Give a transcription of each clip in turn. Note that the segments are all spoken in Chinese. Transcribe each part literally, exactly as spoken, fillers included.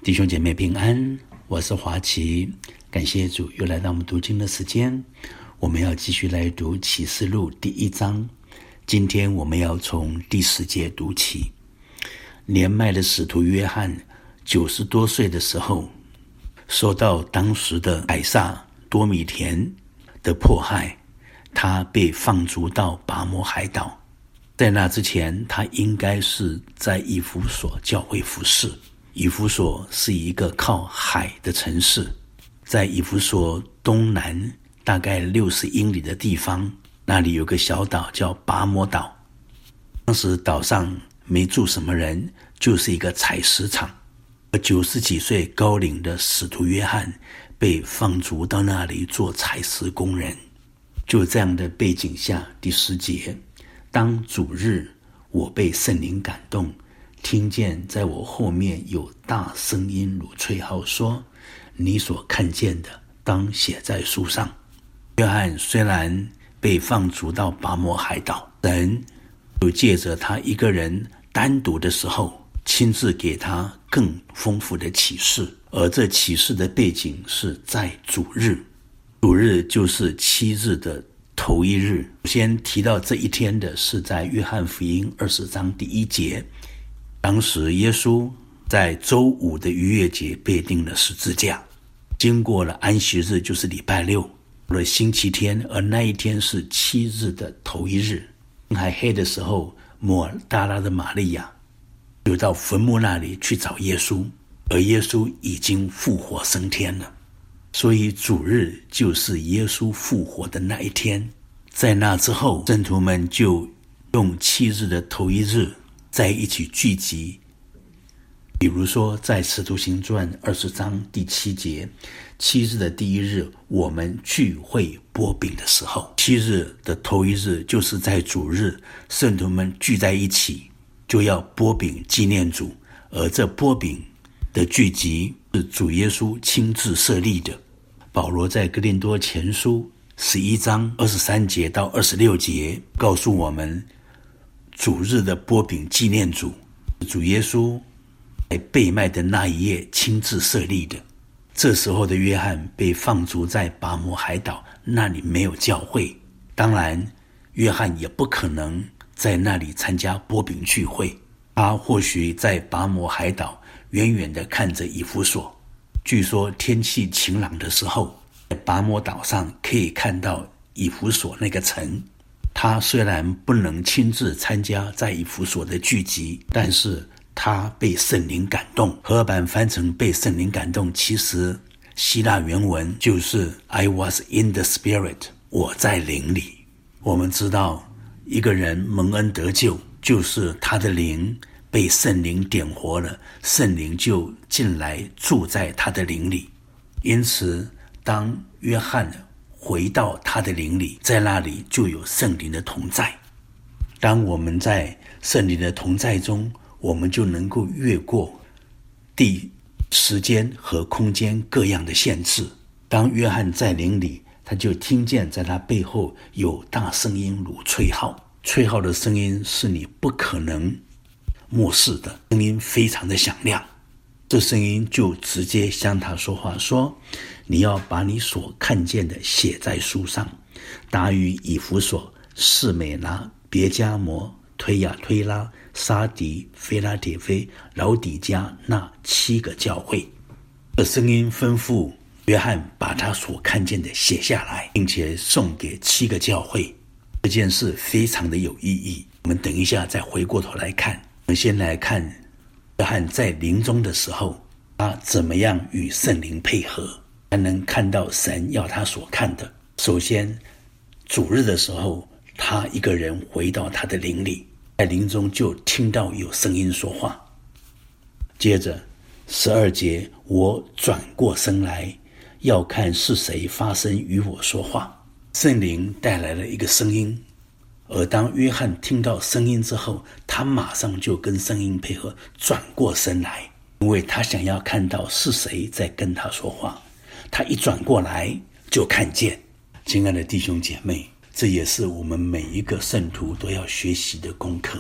弟兄姐妹平安，我是华奇，感谢主又来到我们读经的时间。我们要继续来读启示录第一章，今天我们要从第十节读起。年迈的使徒约翰九十多岁的时候，受到当时的凯撒多米田的迫害，他被放逐到拔摩海岛。在那之前，他应该是在以弗所教会服侍。以弗所是一个靠海的城市，在以弗所东南大概六十英里的地方，那里有个小岛叫拔摩岛。当时岛上没住什么人，就是一个采石场。而九十几岁高龄的使徒约翰被放逐到那里做采石工人。就这样的背景下，第十节，当主日，我被圣灵感动，听见在我后面有大声音如吹号说，你所看见的当写在书上。约翰虽然被放逐到拔摩海岛，神就借着他一个人单独的时候，亲自给他更丰富的启示。而这启示的背景是在主日，主日就是七日的头一日。先提到这一天的是在约翰福音二十章第一节，当时耶稣在周五的逾越节被钉了十字架，经过了安息日，就是礼拜六，到了星期天，而那一天是七日的头一日。天还黑的时候，抹大拉的玛利亚就到坟墓那里去找耶稣，而耶稣已经复活升天了。所以主日就是耶稣复活的那一天。在那之后，圣徒们就用七日的头一日在一起聚集。比如说在使徒行传二十章第七节，七日的第一日，我们聚会擘饼的时候，七日的头一日就是在主日，圣徒们聚在一起就要擘饼纪念主。而这擘饼的聚集是主耶稣亲自设立的。保罗在哥林多前书十一章二十三节到二十六节告诉我们，主日的擘饼纪念主，主耶稣在被卖的那一夜亲自设立的。这时候的约翰被放逐在拔摩海岛，那里没有教会，当然约翰也不可能在那里参加擘饼聚会。他或许在拔摩海岛远远地看着以弗所，据说天气晴朗的时候，在拔摩岛上可以看到以弗所那个城。他虽然不能亲自参加在以弗所的聚集，但是他被圣灵感动。和合版翻成被圣灵感动，其实希腊原文就是 I was in the spirit， 我在灵里。我们知道一个人蒙恩得救，就是他的灵被圣灵点活了，圣灵就进来住在他的灵里。因此当约翰回到他的灵里，在那里就有圣灵的同在。当我们在圣灵的同在中，我们就能够越过地、时间和空间各样的限制。当约翰在灵里，他就听见在他背后有大声音如吹号，吹号的声音是你不可能漠视的，声音非常的响亮。这声音就直接向他说话，说你要把你所看见的写在书上，达于以弗所、士美拿、别迦摩、推雅推拉、沙迪、菲拉铁菲、老底加那七个教会。这声音吩咐约翰把他所看见的写下来，并且送给七个教会。这件事非常的有意义，我们等一下再回过头来看。我们先来看约翰在临终的时候，他怎么样与圣灵配合，才能看到神要他所看的。首先，主日的时候，他一个人回到他的灵里，在灵中就听到有声音说话。接着十二节，我转过身来，要看是谁发声与我说话。圣灵带来了一个声音，而当约翰听到声音之后，他马上就跟声音配合，转过身来，因为他想要看到是谁在跟他说话。他一转过来就看见。亲爱的弟兄姐妹，这也是我们每一个圣徒都要学习的功课。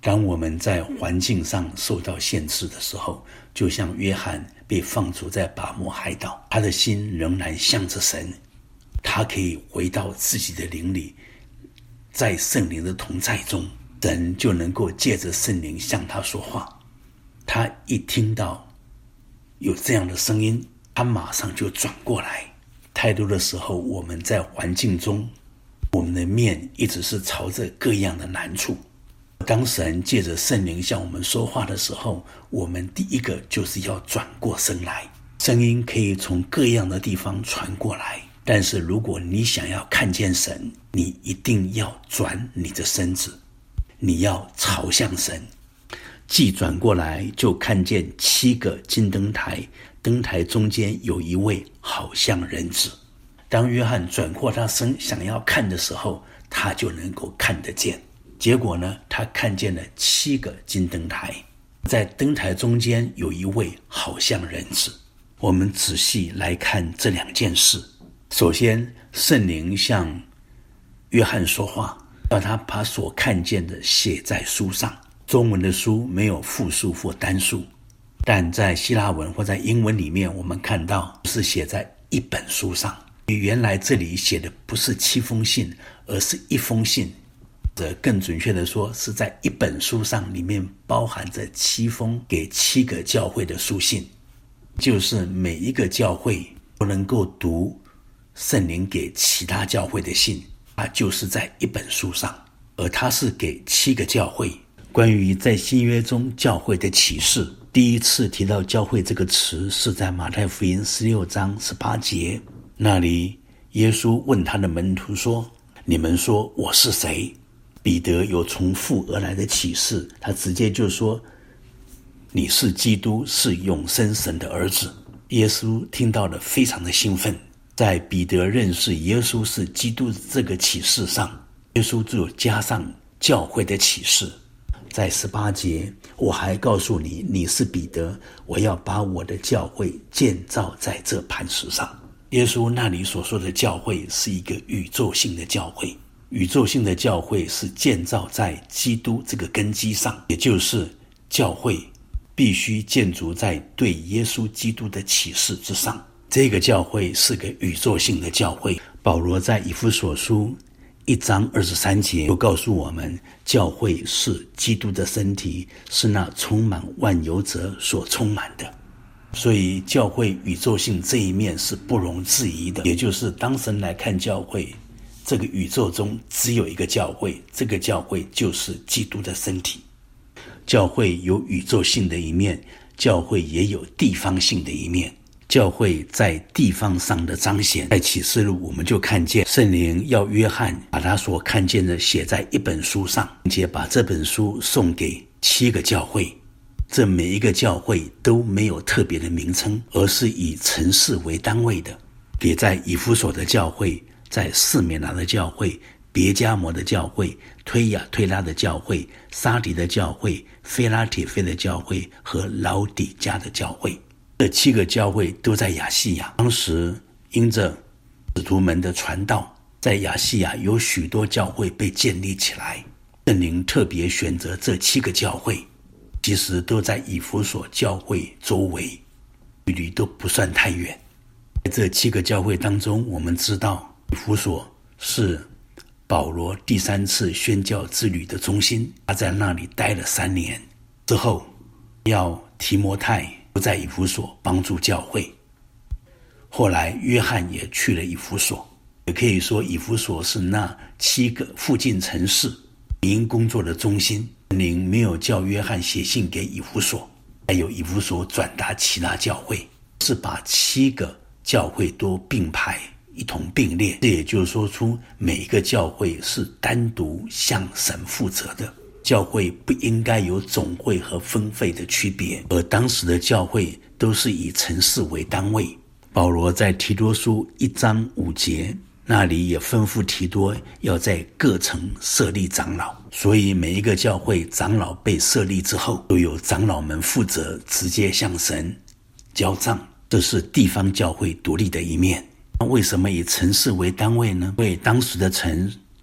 当我们在环境上受到限制的时候，就像约翰被放逐在拔摩海岛，他的心仍然向着神，他可以回到自己的灵里，在圣灵的同在中，神就能够借着圣灵向他说话。他一听到有这样的声音，他马上就转过来。太多的时候，我们在环境中，我们的面一直是朝着各样的难处。当神借着圣灵向我们说话的时候，我们第一个就是要转过身来。声音可以从各样的地方传过来，但是如果你想要看见神，你一定要转你的身子，你要朝向神。既转过来，就看见七个金灯台，灯台中间有一位好像人子。当约翰转过他身想要看的时候，他就能够看得见。结果呢，他看见了七个金灯台，在灯台中间有一位好像人子。我们仔细来看这两件事。首先，圣灵向约翰说话，要他把所看见的写在书上。中文的书没有复数或单数，但在希腊文或在英文里面，我们看到是写在一本书上。原来这里写的不是七封信，而是一封信，更准确的说，是在一本书上，里面包含着七封给七个教会的书信，就是每一个教会都能够读圣灵给其他教会的信，它就是在一本书上，而它是给七个教会。关于在新约中教会的启示，第一次提到教会这个词是在马太福音十六章十八节，那里耶稣问他的门徒说，你们说我是谁？彼得有从父而来的启示，他直接就说，你是基督，是永生神的儿子。耶稣听到了非常的兴奋。在彼得认识耶稣是基督这个启示上，耶稣就加上教会的启示。在十八节，我还告诉你，你是彼得，我要把我的教会建造在这磐石上。耶稣那里所说的教会是一个宇宙性的教会，宇宙性的教会是建造在基督这个根基上，也就是教会必须建筑在对耶稣基督的启示之上。这个教会是个宇宙性的教会。保罗在以弗所书一章二十三节就告诉我们，教会是基督的身体，是那充满万有者所充满的。所以教会宇宙性这一面是不容置疑的，也就是当神来看教会，这个宇宙中只有一个教会，这个教会就是基督的身体。教会有宇宙性的一面，教会也有地方性的一面。教会在地方上的彰显，在启示录我们就看见圣灵要约翰把他所看见的写在一本书上，并且把这本书送给七个教会。这每一个教会都没有特别的名称，而是以城市为单位的，给在以弗所的教会，在士美拿的教会，别迦摩的教会，推雅推拉的教会，撒迪的教会，菲拉铁菲的教会和老底嘉的教会。这七个教会都在亚细亚。当时因着使徒们的传道，在亚细亚有许多教会被建立起来。圣灵特别选择这七个教会，其实都在以弗所教会周围，距离都不算太远。在这七个教会当中，我们知道以弗所是保罗第三次宣教之旅的中心，他在那里待了三年之后，要提摩太不在以弗所帮助教会。后来约翰也去了以弗所，也可以说以弗所是那七个附近城市福音工作的中心。圣灵没有叫约翰写信给以弗所，还有以弗所转达其他教会，是把七个教会都并排一同并列。这也就是说出每一个教会是单独向神负责的。教会不应该有总会和分会的区别，而当时的教会都是以城市为单位。保罗在提多书一章五节那里也吩咐提多要在各城设立长老，所以每一个教会长老被设立之后，都由长老们负责直接向神交账，这是地方教会独立的一面。那为什么以城市为单位呢？因为当时的城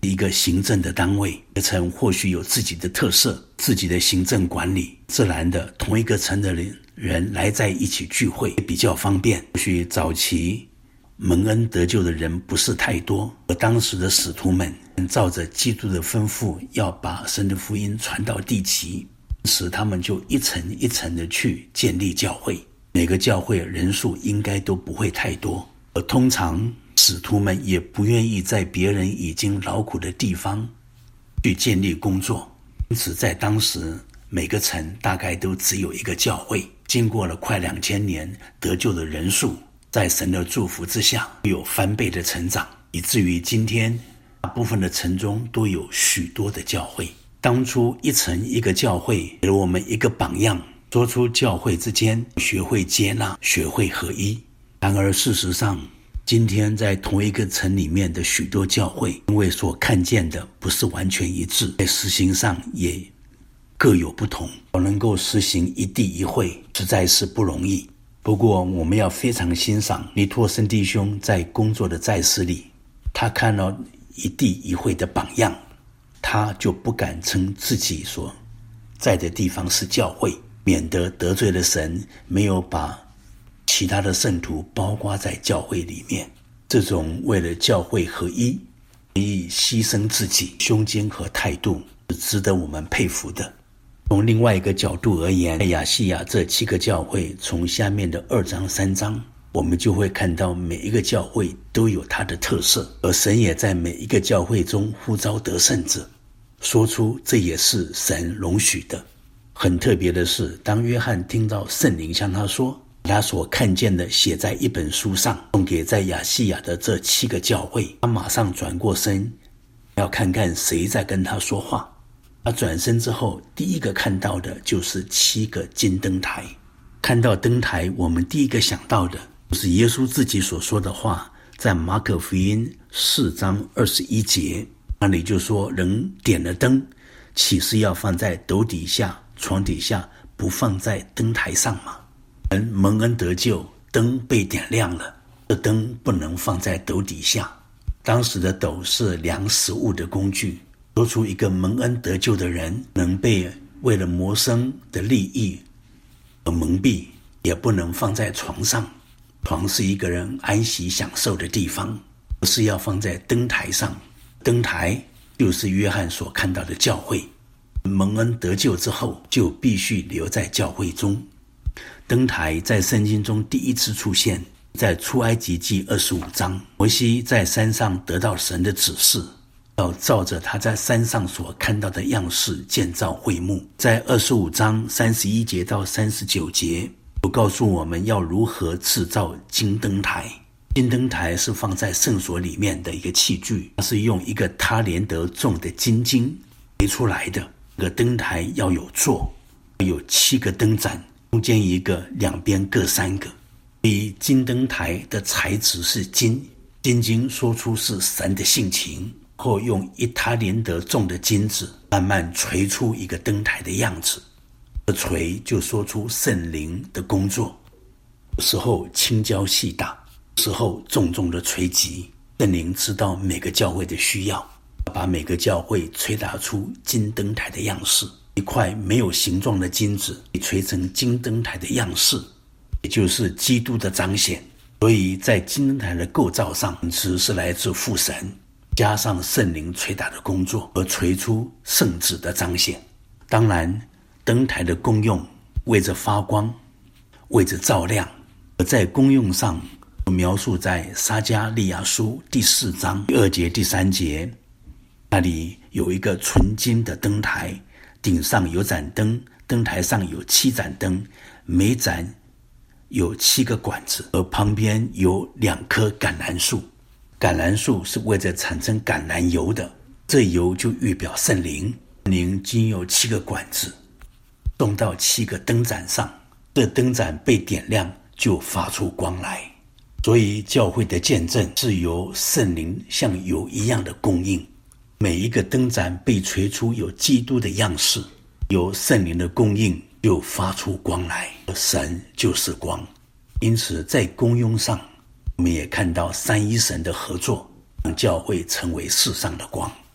一个行政的单位，一个城或许有自己的特色，自己的行政管理，自然的同一个城的人人来在一起聚会比较方便。或许早期蒙恩得救的人不是太多，而当时的使徒们照着基督的吩咐，要把神的福音传到地极，因此他们就一层一层的去建立教会。每个教会人数应该都不会太多，而通常使徒们也不愿意在别人已经劳苦的地方去建立工作，因此在当时每个城大概都只有一个教会。经过了快两千年，得救的人数在神的祝福之下有翻倍的成长，以至于今天大部分的城中都有许多的教会。当初一城一个教会给了我们一个榜样，说出教会之间学会接纳，学会合一。然而事实上，今天在同一个城里面的许多教会，因为所看见的不是完全一致，在实行上也各有不同，能够实行一地一会实在是不容易。不过我们要非常欣赏尼托森弟兄在工作的在世里，他看到一地一会的榜样，他就不敢称自己所在的地方是教会，免得得罪了神，没有把其他的圣徒包括在教会里面。这种为了教会合一愿意牺牲自己胸襟和态度，是值得我们佩服的。从另外一个角度而言，在亚细亚这七个教会，从下面的二章三章，我们就会看到每一个教会都有它的特色，而神也在每一个教会中呼召得胜者，说出这也是神容许的。很特别的是，当约翰听到圣灵向他说，把他所看见的写在一本书上，送给在亚细亚的这七个教会，他马上转过身，要看看谁在跟他说话。他转身之后，第一个看到的就是七个金灯台。看到灯台，我们第一个想到的就是耶稣自己所说的话，在马可福音四章二十一节，那里就说，人点了灯，岂是要放在斗底下、床底下，不放在灯台上吗？人蒙恩得救，灯被点亮了，这灯不能放在斗底下。当时的斗是量食物的工具，说出一个蒙恩得救的人能被为了谋生的利益而蒙蔽，也不能放在床上。床是一个人安息享受的地方，而是要放在灯台上。灯台就是约翰所看到的教会。蒙恩得救之后，就必须留在教会中。灯台在圣经中第一次出现，在出埃及记二十五章，摩西在山上得到神的指示，要照着他在山上所看到的样式建造会幕。在二十五章三十一节到三十九节，就告诉我们要如何制造金灯台。金灯台是放在圣所里面的一个器具，它是用一个他连得重的金晶锤出来的。这个灯台要有座，有七个灯盏，中间一个，两边各三个。所以金灯台的材质是金，金晶说出是神的性情，或用一他连得重的金子慢慢锤出一个灯台的样子。这锤就说出圣灵的工作，有时候轻教细打，有时候重重的锤击。圣灵知道每个教会的需要，把每个教会捶打出金灯台的样式。一块没有形状的金子锤成金灯台的样式，也就是基督的彰显。所以在金灯台的构造上，只是来自父神，加上圣灵捶打的工作，而锤出圣子的彰显。当然灯台的功用为着发光，为着照亮，而在功用上描述在撒迦利亚书第四章第二节第三节，那里有一个纯金的灯台，顶上有盏灯，灯台上有七盏灯，每盏有七个管子，而旁边有两棵橄榄树。橄榄树是为着产生橄榄油的，这油就预表圣灵。圣灵经有七个管子送到七个灯盏上，这灯盏被点亮就发出光来。所以教会的见证是由圣灵像油一样的供应。每一个灯盏被锤出有基督的样式，由圣灵的供应就发出光来，神就是光。因此在功用上，我们也看到三一神的合作，让教会成为世上的光。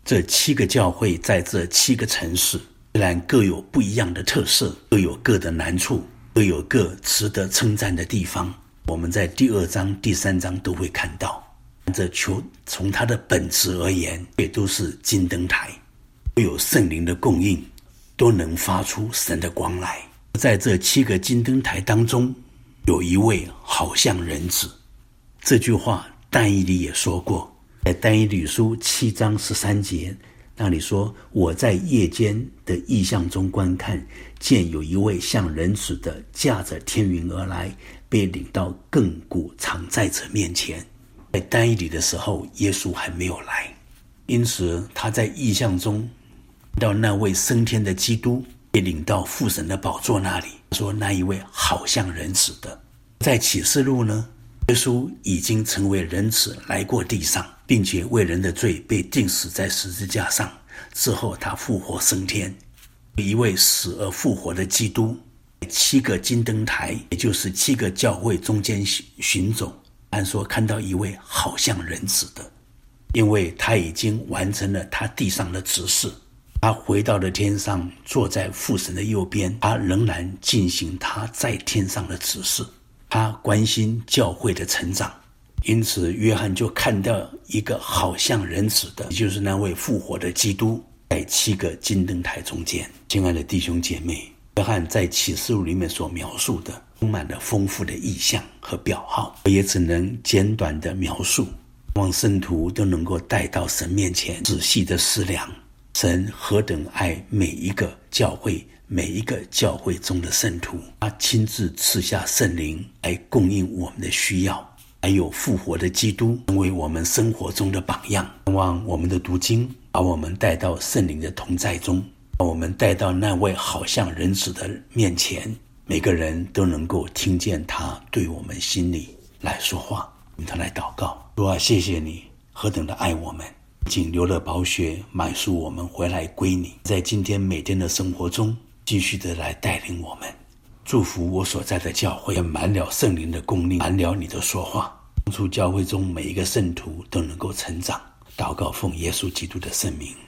这七个教会在这七个城市，虽然各有不一样的特色，各有各的难处，各有各值得称赞的地方，我们在第二章、第三章都会看到。这求从它的本质而言，也都是金灯台，都有圣灵的供应，都能发出神的光来。在这七个金灯台当中，有一位好像人子。这句话但以理也说过，在但以理书七章十三节那里说，我在夜间的异象中观看，见有一位像人子的驾着天云而来，被领到亘古常在者面前。在但以理的时候，耶稣还没有来，因此他在异象中到那位升天的基督，被领到父神的宝座那里，说那一位好像人子的。在启示录呢，耶稣已经成为人子来过地上，并且为人的罪被钉死在十字架上，之后他复活升天，一位死而复活的基督。七个金灯台，也就是七个教会中间行走，按说看到一位好像人子的，因为他已经完成了他地上的职事，他回到了天上，坐在父神的右边，他仍然进行他在天上的职事，他关心教会的成长。因此约翰就看到一个好像人子的，也就是那位复活的基督，在七个金灯台中间。亲爱的弟兄姐妹，约翰在启示录里面所描述的充满了丰富的意象和表号，我也只能简短的描述，望圣徒都能够带到神面前仔细的思量，神何等爱每一个教会，每一个教会中的圣徒，他亲自赐下圣灵来供应我们的需要，还有复活的基督成为我们生活中的榜样。望我们的读经把我们带到圣灵的同在中，把我们带到那位好像人子的面前，每个人都能够听见他对我们心里来说话。我们来祷告，主啊，谢谢你何等的爱我们，请流了宝血买赎我们回来归你，在今天每天的生活中继续的来带领我们。祝福我所在的教会满了圣灵的供应，满了你的说话，帮助教会中每一个圣徒都能够成长。祷告奉耶稣基督的圣名。